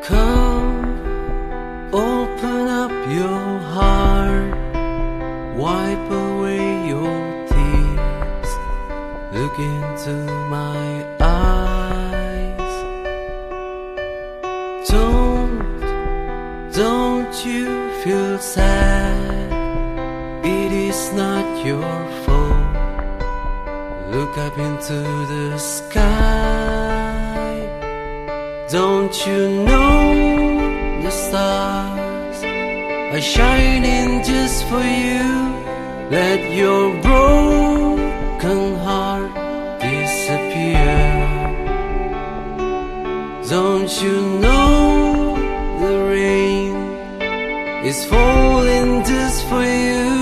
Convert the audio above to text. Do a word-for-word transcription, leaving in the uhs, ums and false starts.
Come, open up your heart, wipe away your tears, look into my eyes. Don't, don't you feel sad, it is not your fault. Look up into the sky. Don't you know the stars are shining just for you? Let your broken heart disappear. Don't you know the rain is falling just for you?